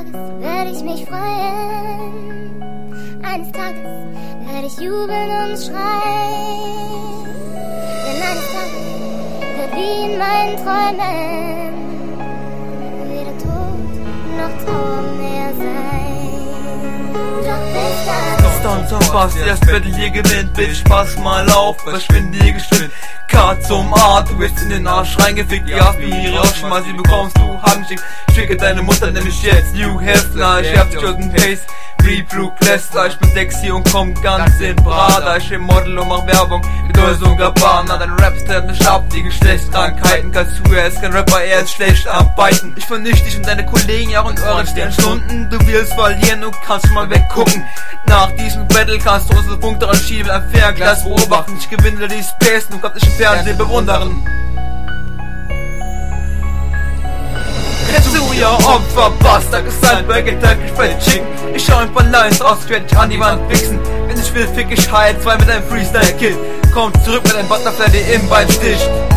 Tages werde ich mich freuen, eines Tages werde ich jubeln und schreien, denn eines Tages wird wie in meinen Träumen weder Tod noch Trauer mehr sein. Doch bis dann Stand zum Bass, das Battle hier gewinnt, Bitch, pass mal auf, verschwinde hier geschwind. K zum A, du bist in den Arsch reingefickt, die Aspiriere mal sie bekommst du Handschickt. Schicke deine Mutter nämlich jetzt, New Hefner, ich hab dich aus dem Pace. Blue Claster, ich bin sexy und komm ganz in Prada. Ich bin Model und mach Werbung mit Dolce & Gabbana. Dein Rap stellt mich ab, die Geschlechtskrankheiten. Kannst du, er ist kein Rapper, er ist schlecht am Biten. Ich vernichte dich und deine Kollegen ja und euren Sternstunden. Du willst verlieren, du kannst schon mal weggucken. Nach diesem Battle kannst du unsere Punkte anschieben, ein Fernglas beobachten. Ich gewinne die Space, du kannst dich im Fernsehen bewundern. Du, ihr Opfer, Bastard, ist ein Burger, ich Fried Chicken. Ich schau ein paar Lines raus, ich werd dich an die Wand fixen. Wenn ich will, fick ich Heil 2 mit einem Freestyle-Kill. Komm zurück mit einem Butterfly, der im Bein sticht.